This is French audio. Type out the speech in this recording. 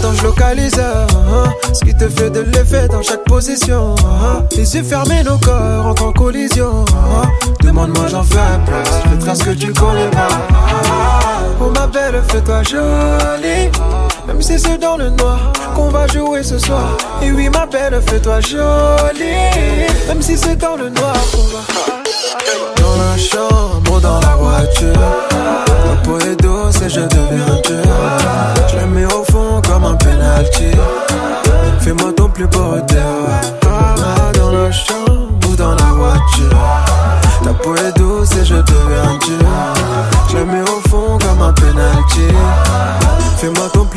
Attends, je localise ce qui te fait de l'effet dans chaque position. Les yeux fermés, nos corps entrent en collision. Demande-moi, j'en fais un plus. Je trace que tu connais pas. Oh ma belle, fais-toi jolie. Même si c'est dans le noir qu'on va jouer ce soir. Et oui ma belle, fais-toi jolie. Même si c'est dans le noir qu'on va. Dans la chambre, dans la voiture. La peau est douce et je deviens dur. Je la mets au fond comme un penalty. Fais-moi ton plus beau hôtel.